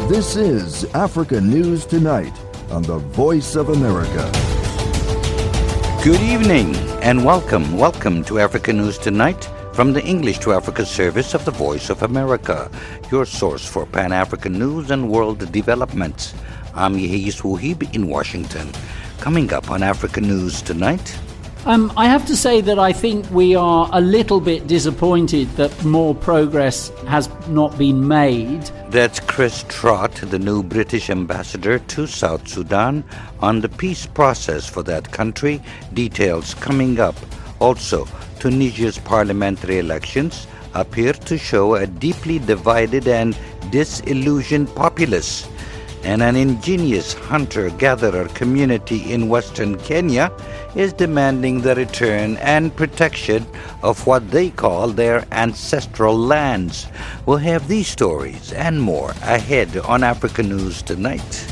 This is Africa News Tonight on the Voice of America. Good evening and welcome. Welcome to Africa News Tonight from the English to Africa service of the Voice of America, your source for Pan-African news and world developments. I'm Yehis Wuhib in Washington. Coming up on Africa News Tonight. I have to say that I think we are a little bit disappointed that more progress has not been made. That's Chris Trott, the new British ambassador to South Sudan, on the peace process for that country. Details coming up. Also, Tunisia's parliamentary elections appear to show a deeply divided and disillusioned populace. And an ingenious hunter-gatherer community in western Kenya is demanding the return and protection of what they call their ancestral lands. We'll have these stories and more ahead on Africa News Tonight.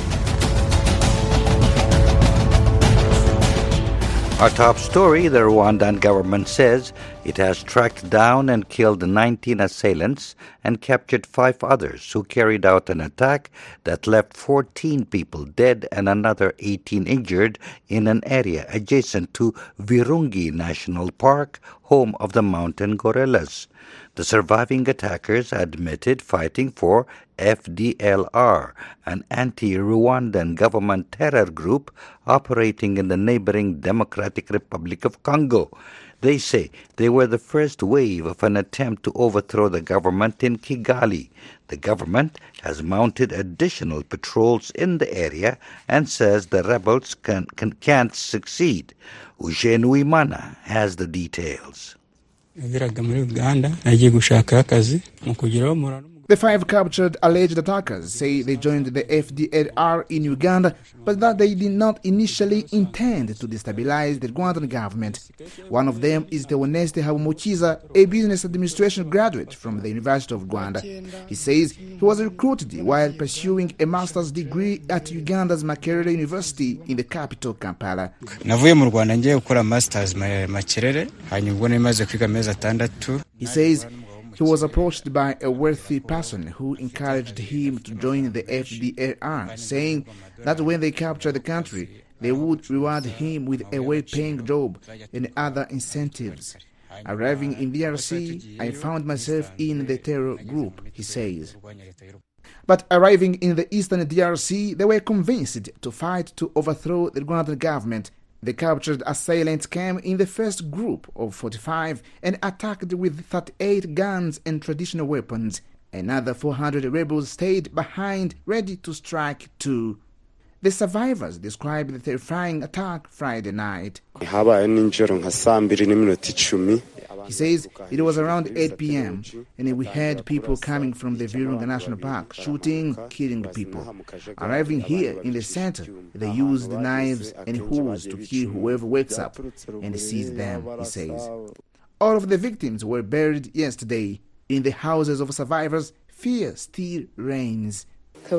Our top story, the Rwandan government says it has tracked down and killed 19 assailants and captured 5 others who carried out an attack that left 14 people dead and another 18 injured in an area adjacent to Virungi National Park, home of the mountain gorillas. The surviving attackers admitted fighting for FDLR, an anti-Rwandan government terror group operating in the neighboring Democratic Republic of Congo. They say they were the first wave of an attempt to overthrow the government in Kigali. The government has mounted additional patrols in the area and says the rebels can't succeed. Eugene Uimana has the details. The 5 captured alleged attackers say they joined the FDLR in Uganda, but that they did not initially intend to destabilize the Rwandan government. One of them is Theoneste Habumukiza, a business administration graduate from the University of Rwanda. He says he was recruited while pursuing a master's degree at Uganda's Makerere University in the capital, Kampala. He says he was approached by a wealthy person who encouraged him to join the FDLR, saying that when they capture the country, they would reward him with a well-paying job and other incentives. Arriving in DRC, I found myself in the terror group, he says. But arriving in the eastern DRC, they were convinced to fight to overthrow the Rwandan government. The captured assailants came in the first group of 45 and attacked with 38 guns and traditional weapons. Another 400 rebels stayed behind, ready to strike too. The survivors described the terrifying attack Friday night. He says it was around 8 p.m. and we had people coming from the Virunga National Park, shooting, killing people. Arriving here in the center, they used knives and hoods to kill whoever wakes up and sees them, he says. All of the victims were buried yesterday. In the houses of survivors, fear still reigns. He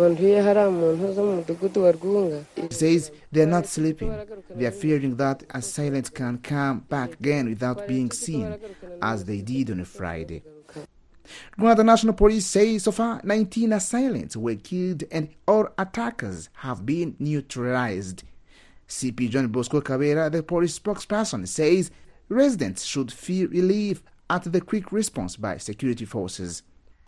says they are not sleeping. They are fearing that assailants can come back again without being seen, as they did on a Friday. Rwanda National Police say so far 19 assailants were killed and all attackers have been neutralized. CP John Bosco Kabera, the police spokesperson, says residents should feel relief at the quick response by security forces.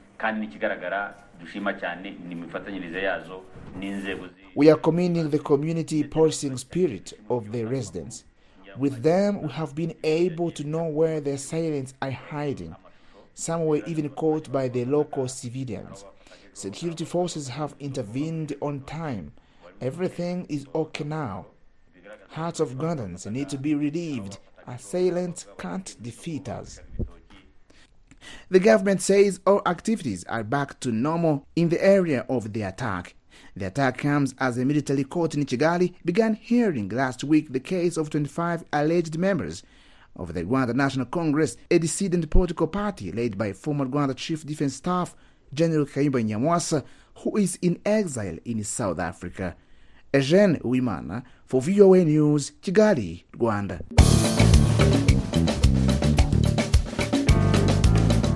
We are commending the community policing spirit of the residents. With them, we have been able to know where the assailants are hiding. Some were even caught by the local civilians. Security forces have intervened on time. Everything is okay now. Hearts of Rwandans need to be relieved. Assailants can't defeat us. The government says all activities are back to normal in the area of the attack. The attack comes as a military court in Kigali began hearing last week the case of 25 alleged members of the Rwanda National Congress, a dissident political party led by former Rwanda Chief Defense Staff General Kayumba Nyamwasa, who is in exile in South Africa. Eugene Uimana for VOA News, Kigali, Rwanda.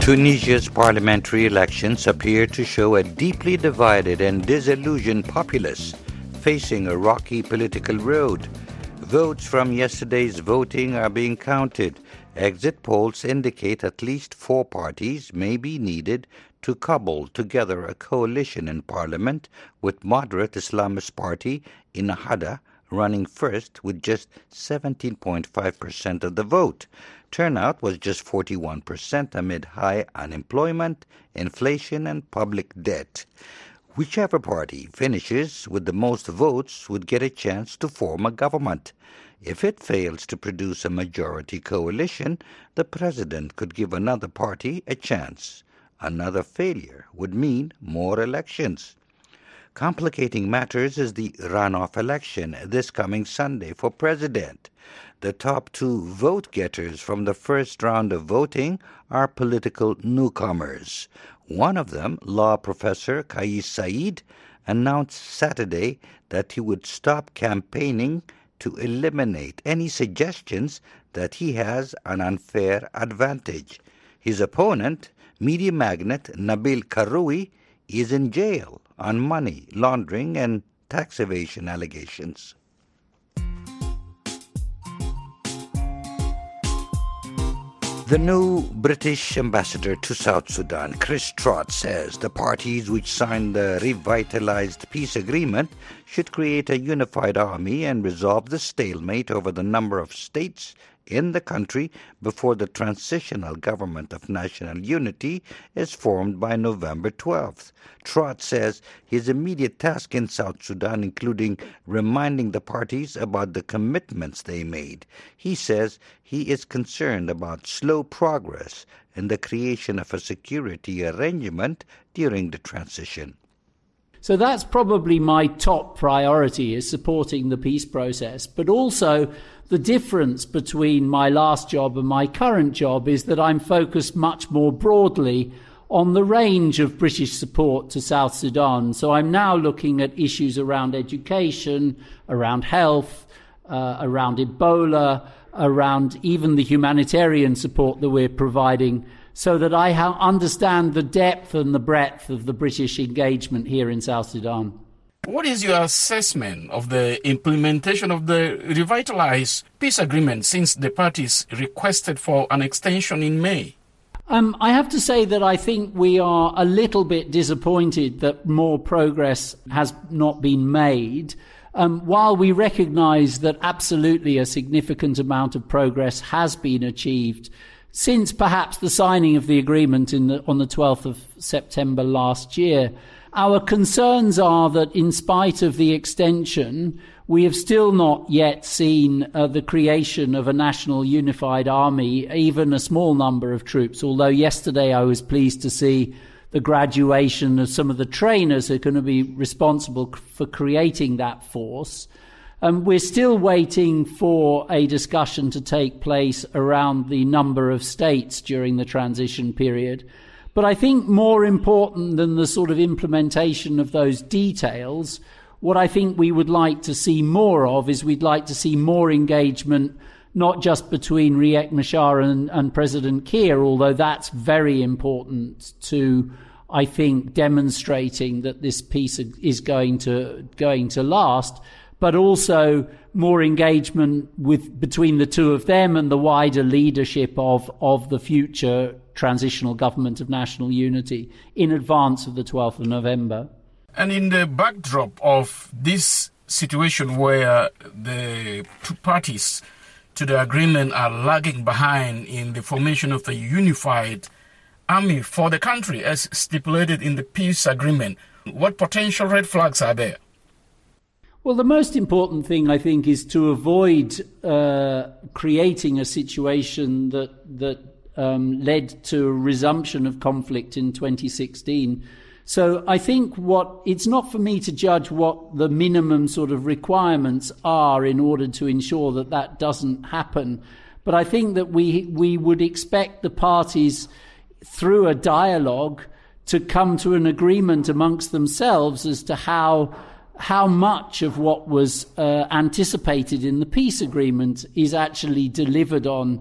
Tunisia's parliamentary elections appear to show a deeply divided and disillusioned populace facing a rocky political road. Votes from yesterday's voting are being counted. Exit polls indicate at least 4 parties may be needed to cobble together a coalition in parliament, with moderate Islamist party Ennahda running first with just 17.5% of the vote. Turnout was just 41% amid high unemployment, inflation, and public debt. Whichever party finishes with the most votes would get a chance to form a government. If it fails to produce a majority coalition, the president could give another party a chance. Another failure would mean more elections. Complicating matters is the runoff election this coming Sunday for president. The top 2 vote-getters from the first round of voting are political newcomers. One of them, law professor Kais Saied, announced Saturday that he would stop campaigning to eliminate any suggestions that he has an unfair advantage. His opponent, media magnate Nabil Karoui, is in jail on money laundering and tax evasion allegations. The new British ambassador to South Sudan, Chris Trott, says the parties which signed the revitalized peace agreement should create a unified army and resolve the stalemate over the number of states in the country before the transitional government of national unity is formed by November 12th. Trott says his immediate task in South Sudan including reminding the parties about the commitments they made. He says he is concerned about slow progress in the creation of a security arrangement during the transition. So that's probably my top priority, is supporting the peace process. But also the difference between my last job and my current job is that I'm focused much more broadly on the range of British support to South Sudan. So I'm now looking at issues around education, around health, around Ebola, around even the humanitarian support that we're providing, so that I understand the depth and the breadth of the British engagement here in South Sudan. What is your assessment of the implementation of the revitalized peace agreement since the parties requested for an extension in May? I have to say that I think we are a little bit disappointed that more progress has not been made. While we recognise that absolutely a significant amount of progress has been achieved since perhaps the signing of the agreement on the 12th of September last year, our concerns are that in spite of the extension, we have still not yet seen the creation of a national unified army, even a small number of troops, although yesterday I was pleased to see the graduation of some of the trainers who are going to be responsible for creating that force. We're still waiting for a discussion to take place around the number of states during the transition period. But I think more important than the sort of implementation of those details, what I think we would like to see more of is we'd like to see more engagement, not just between Riek Machar and President Kiir, although that's very important to, I think, demonstrating that this peace is going to last, but also more engagement between the two of them and the wider leadership of the future transitional government of national unity in advance of the 12th of November. And in the backdrop of this situation where the two parties to the agreement are lagging behind in the formation of the unified army for the country as stipulated in the peace agreement, what potential red flags are there? Well, the most important thing, I think, is to avoid creating a situation that led to a resumption of conflict in 2016. So I think it's not for me to judge what the minimum sort of requirements are in order to ensure that doesn't happen. But I think that we would expect the parties, through a dialogue, to come to an agreement amongst themselves as to how much of what was anticipated in the peace agreement is actually delivered on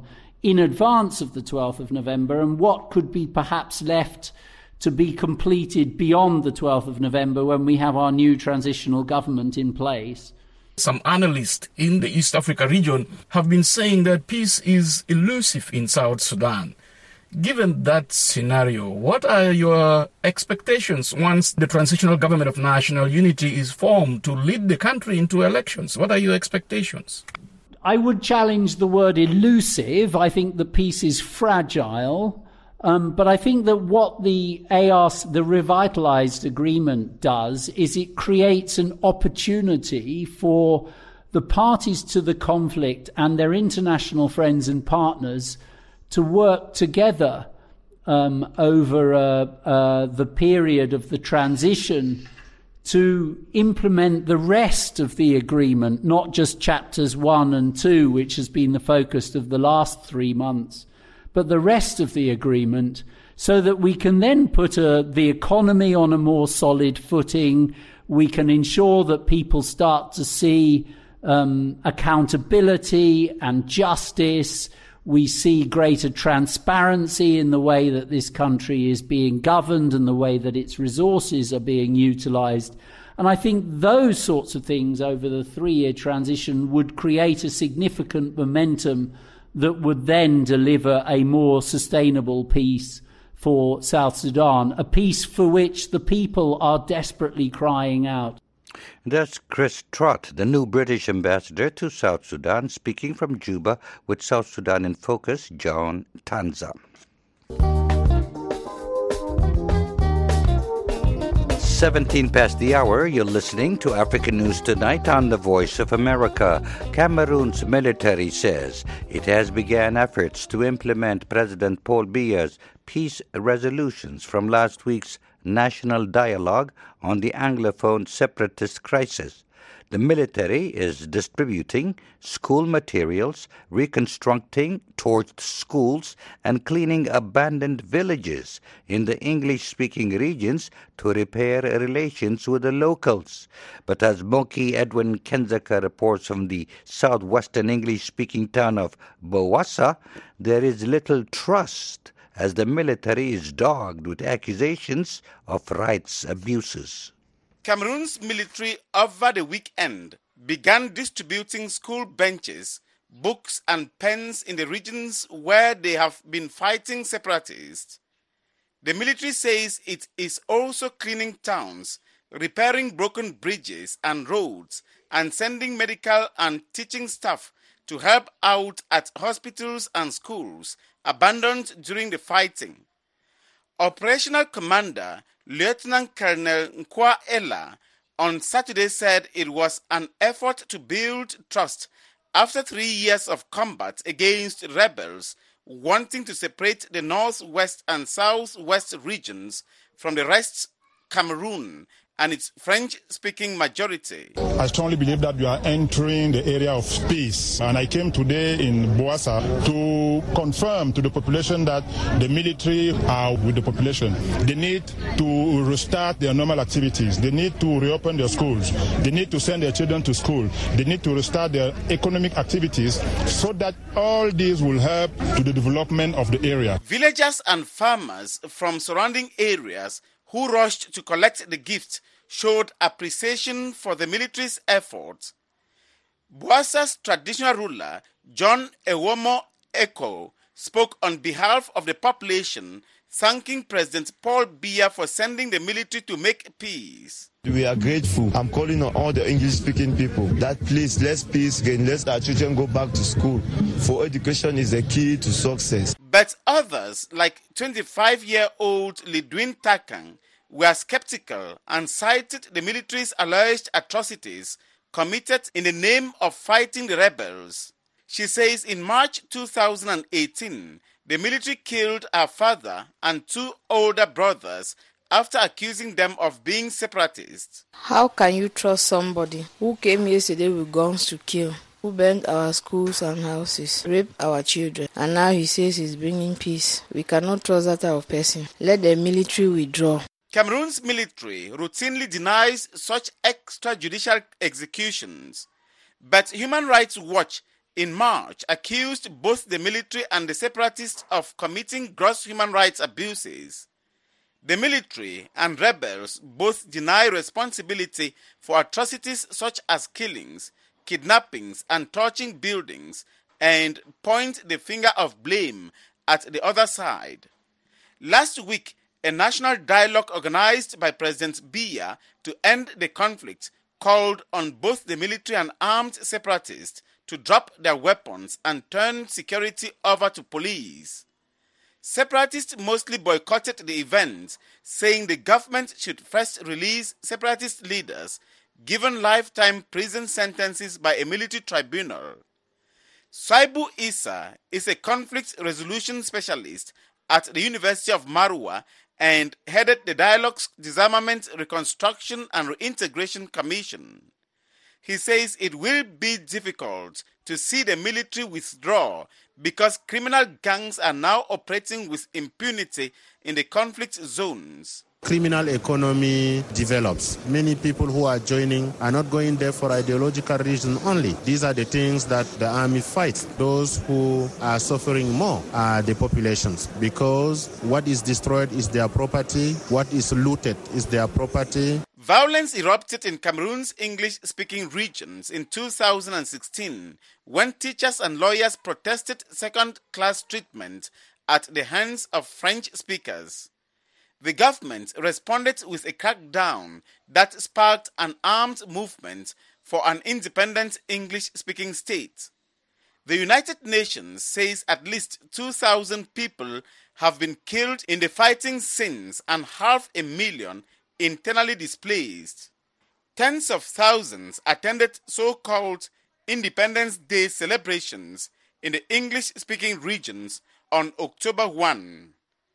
in advance of the 12th of November and what could be perhaps left to be completed beyond the 12th of November when we have our new transitional government in place. Some analysts in the East Africa region have been saying that peace is elusive in South Sudan. Given that scenario, what are your expectations once the Transitional Government of National Unity is formed to lead the country into elections? What are your expectations? I would challenge the word elusive. I think the peace is fragile. But I think that what the revitalized agreement does is it creates an opportunity for the parties to the conflict and their international friends and partners to work together over the period of the transition to implement the rest of the agreement, not just chapters 1 and 2, which has been the focus of the last 3 months, but the rest of the agreement, so that we can then put the economy on a more solid footing. We can ensure that people start to see accountability and justice. We see greater transparency in the way that this country is being governed and the way that its resources are being utilised. And I think those sorts of things over the 3-year transition would create a significant momentum that would then deliver a more sustainable peace for South Sudan, a peace for which the people are desperately crying out. That's Chris Trott, the new British ambassador to South Sudan, speaking from Juba with South Sudan in Focus, John Tanza. 17 past the hour, you're listening to African News Tonight on the Voice of America. Cameroon's military says it has begun efforts to implement President Paul Biya's peace resolutions from last week's national dialogue on the Anglophone separatist crisis. The military is distributing school materials, reconstructing torched schools, and cleaning abandoned villages in the English-speaking regions to repair relations with the locals. But as Moki Edwin Kenzaka reports from the southwestern English-speaking town of Bawassa, there is little trust as the military is dogged with accusations of rights abuses. Cameroon's military over the weekend began distributing school benches, books and pens in the regions where they have been fighting separatists. The military says it is also cleaning towns, repairing broken bridges and roads, and sending medical and teaching staff to help out at hospitals and schools abandoned during the fighting. Operational Commander Lieutenant Colonel Nkwa Ella on Saturday said it was an effort to build trust after 3 years of combat against rebels wanting to separate the northwest and southwest regions from the rest Cameroon and its French-speaking majority. I strongly believe that we are entering the area of peace, and I came today in Bawassa to confirm to the population that the military are with the population. They need to restart their normal activities. They need to reopen their schools. They need to send their children to school. They need to restart their economic activities so that all these will help to the development of the area. Villagers and farmers from surrounding areas who rushed to collect the gift showed appreciation for the military's efforts. Bawassa's traditional ruler, John Ewomo Eko, spoke on behalf of the population, thanking President Paul Biya for sending the military to make peace. We are grateful. I'm calling on all the English-speaking people that please, let's peace again. Let's our children go back to school. For education is the key to success. But others, like 25-year-old Lidwin Takang, were skeptical and cited the military's alleged atrocities committed in the name of fighting the rebels. She says in March 2018, the military killed her father and 2 older brothers after accusing them of being separatists. How can you trust somebody who came yesterday with guns to kill, who burned our schools and houses, raped our children, and now he says he's bringing peace? We cannot trust that type of person. Let the military withdraw. Cameroon's military routinely denies such extrajudicial executions, but Human Rights Watch in March accused both the military and the separatists of committing gross human rights abuses. The military and rebels both deny responsibility for atrocities such as killings, kidnappings, and torching buildings, and point the finger of blame at the other side. Last week, a national dialogue organized by President Biya to end the conflict called on both the military and armed separatists to drop their weapons and turn security over to police. Separatists mostly boycotted the event, saying the government should first release separatist leaders given lifetime prison sentences by a military tribunal. Saibu Issa is a conflict resolution specialist at the University of Marwa and headed the Dialogue's Disarmament, Reconstruction and Reintegration Commission. He says it will be difficult to see the military withdraw because criminal gangs are now operating with impunity in the conflict zones. Criminal economy develops. Many people who are joining are not going there for ideological reasons only. These are the things that the army fights. Those who are suffering more are the populations, because what is destroyed is their property, what is looted is their property. Violence erupted in Cameroon's English-speaking regions in 2016 when teachers and lawyers protested second-class treatment at the hands of French speakers. The government responded with a crackdown that sparked an armed movement for an independent English-speaking state. The United Nations says at least 2,000 people have been killed in the fighting since and 500,000 internally displaced. Tens of thousands attended so-called Independence Day celebrations in the English-speaking regions on October 1.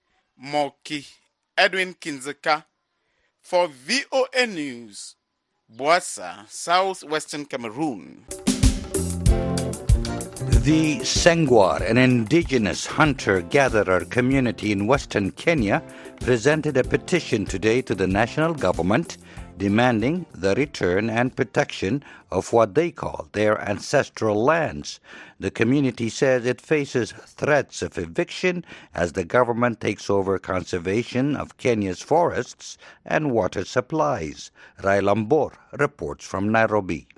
Moki Edwin Kinzeka for VOA News, Boassa, Southwestern Cameroon. The Sengwer, an indigenous hunter-gatherer community in western Kenya, presented a petition today to the national government demanding the return and protection of what they call their ancestral lands. The community says it faces threats of eviction as the government takes over conservation of Kenya's forests and water supplies. Railambor reports from Nairobi.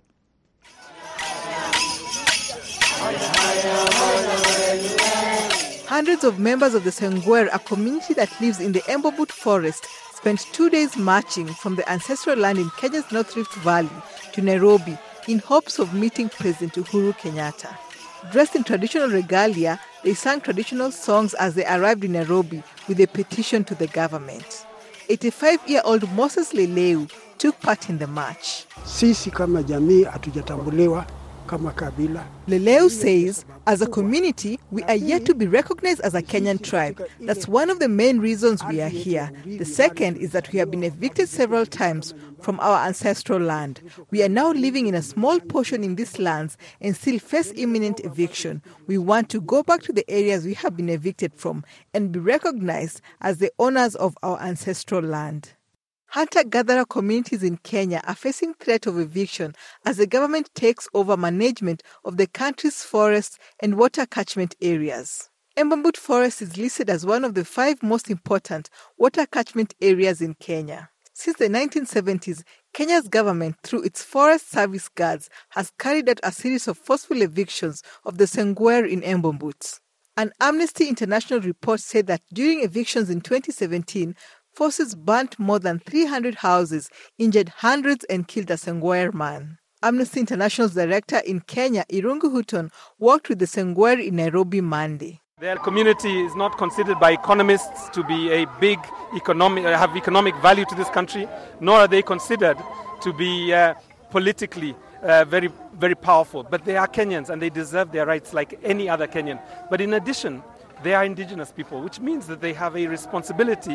Hundreds of members of the Sengwer, a community that lives in the Embobut forest, spent 2 days marching from the ancestral land in Kenya's North Rift Valley to Nairobi in hopes of meeting President Uhuru Kenyatta. Dressed in traditional regalia, they sang traditional songs as they arrived in Nairobi with a petition to the government. 85-year-old Moses Leleu took part in the march. Sisi kama jamii hatujatambuliwa kama kabila. Leleu says, as a community, we are yet to be recognized as a Kenyan tribe. That's one of the main reasons we are here. The second is that we have been evicted several times from our ancestral land. We are now living in a small portion in these lands and still face imminent eviction. We want to go back to the areas we have been evicted from and be recognized as the owners of our ancestral land. Hunter-gatherer communities in Kenya are facing threat of eviction as the government takes over management of the country's forests and water catchment areas. Embobut Forest is listed as one of the 5 most important water catchment areas in Kenya. Since the 1970s, Kenya's government, through its Forest Service Guards, has carried out a series of forceful evictions of the Sengwer in Embobut. An Amnesty International report said that during evictions in 2017, forces burnt more than 300 houses, injured hundreds, and killed a Sengwer man. Amnesty International's director in Kenya, Irungu Hutton, worked with the Sengwer in Nairobi Monday. Their community is not considered by economists to be a big have economic value to this country, nor are they considered to be politically very, very powerful. But they are Kenyans and they deserve their rights like any other Kenyan. But in addition, they are indigenous people, which means that they have a responsibility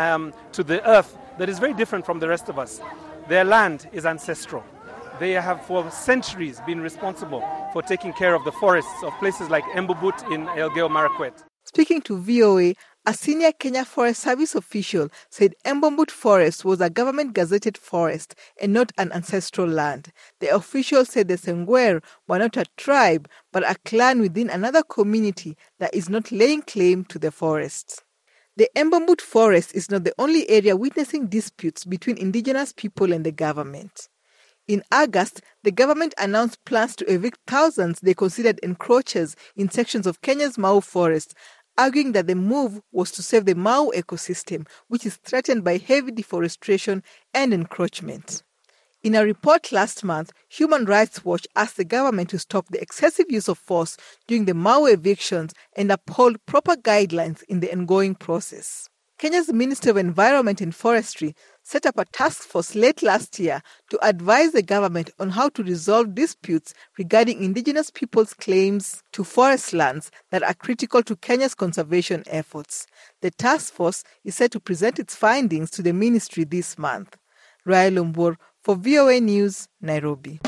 to the earth that is very different from the rest of us. Their land is ancestral. They have for centuries been responsible for taking care of the forests of places like Embobut in Elgeyo Marakwet. Speaking to VOA, A senior Kenya Forest Service official said Embambut Forest was a government-gazetted forest and not an ancestral land. The official said the Sengwer were not a tribe, but a clan within another community that is not laying claim to the forests. The Embambut Forest is not the only area witnessing disputes between indigenous people and the government. In August, the government announced plans to evict thousands they considered encroachers in sections of Kenya's Mau forest, arguing that the move was to save the Mau ecosystem, which is threatened by heavy deforestation and encroachment. In a report last month, Human Rights Watch asked the government to stop the excessive use of force during the Mau evictions and uphold proper guidelines in the ongoing process. Kenya's Ministry of Environment and Forestry set up a task force late last year to advise the government on how to resolve disputes regarding indigenous people's claims to forest lands that are critical to Kenya's conservation efforts. The task force is set to present its findings to the ministry this month. Rai Lumbur for VOA News, Nairobi.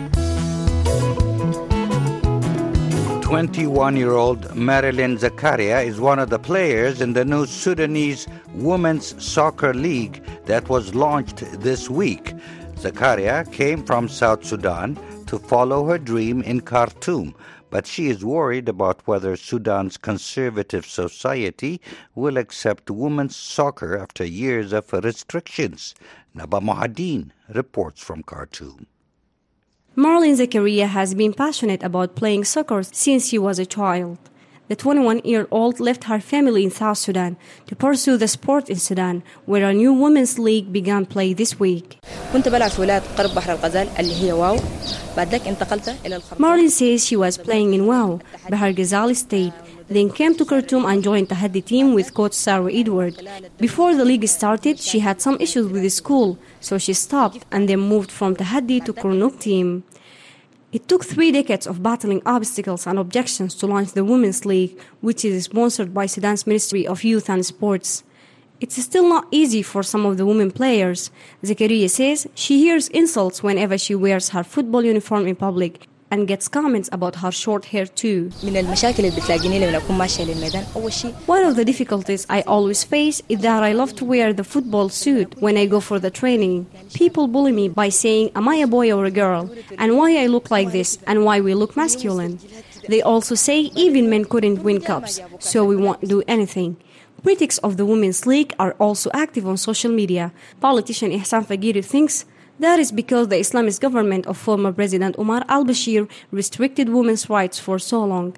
21-year-old Marilyn Zakaria is one of the players in the new Sudanese Women's Soccer League that was launched this week. Zakaria came from South Sudan to follow her dream in Khartoum, but she is worried about whether Sudan's conservative society will accept women's soccer after years of restrictions. Naba Mohadin reports from Khartoum. Marilyn Zakaria has been passionate about playing soccer since she was a child. The 21-year-old left her family in South Sudan to pursue the sport in Sudan, where a new women's league began play this week. Marilyn says she was playing in Wau, Bahar Ghazal State, then came to Khartoum and joined the Tahaddi team with coach Sarah Edward. Before the league started, she had some issues with the school, so she stopped and then moved from Tahaddi to Kurnook team. It took 3 decades of battling obstacles and objections to launch the Women's League, which is sponsored by Sudan's Ministry of Youth and Sports. It's still not easy for some of the women players. Zakaria says she hears insults whenever she wears her football uniform in public and gets comments about her short hair too. One of the difficulties I always face is that I love to wear the football suit when I go for the training. People bully me by saying, am I a boy or a girl? And why I look like this? And why we look masculine? They also say even men couldn't win cups, so we won't do anything. Critics of the Women's League are also active on social media. Politician Ihsan Fagiri thinks that is because the Islamist government of former President Omar al-Bashir restricted women's rights for so long.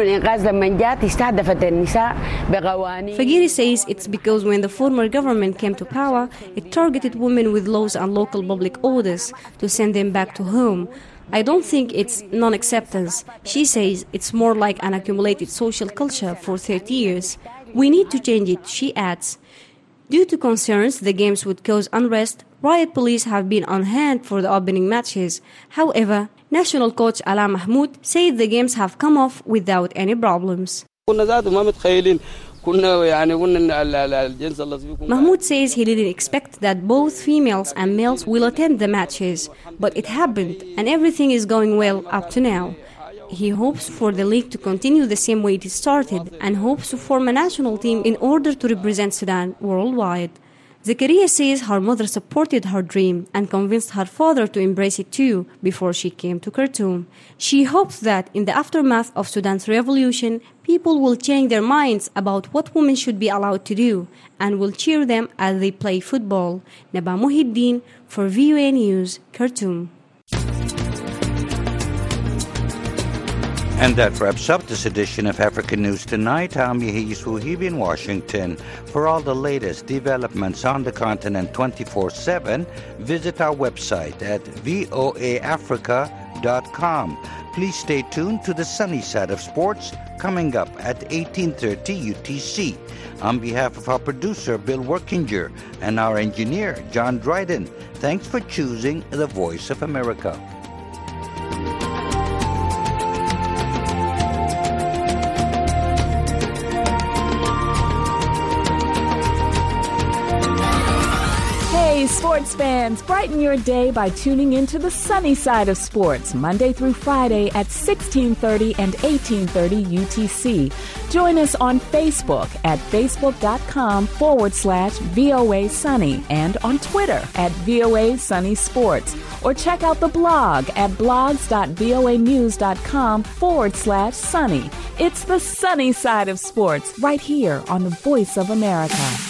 Fagiri says it's because when the former government came to power, it targeted women with laws and local public orders to send them back to home. I don't think it's non-acceptance. She says it's more like an accumulated social culture for 30 years. We need to change it, she adds. Due to concerns the games would cause unrest, riot police have been on hand for the opening matches. However, national coach Ala Mahmoud said the games have come off without any problems. Mahmoud says he didn't expect that both females and males will attend the matches, but it happened and everything is going well up to now. He hopes for the league to continue the same way it started and hopes to form a national team in order to represent Sudan worldwide. Zakaria says her mother supported her dream and convinced her father to embrace it too before she came to Khartoum. She hopes that in the aftermath of Sudan's revolution, people will change their minds about what women should be allowed to do and will cheer them as they play football. Naba Muhiddin for VOA News, Khartoum. And that wraps up this edition of African News Tonight. I'm Yehis Wuhibi in Washington. For all the latest developments on the continent 24/7, visit our website at voaafrica.com. Please stay tuned to the sunny side of sports coming up at 18:30 UTC. On behalf of our producer, Bill Workinger, and our engineer, John Dryden, thanks for choosing the Voice of America. sports fans, brighten your day by tuning into the sunny side of sports, Monday through Friday at 1630 and 1830 UTC. Join us on Facebook at facebook.com/VOA Sunny and on Twitter at VOA Sunny Sports. Or check out the blog at blogs.voanews.com/sunny. It's the sunny side of sports right here on the Voice of America.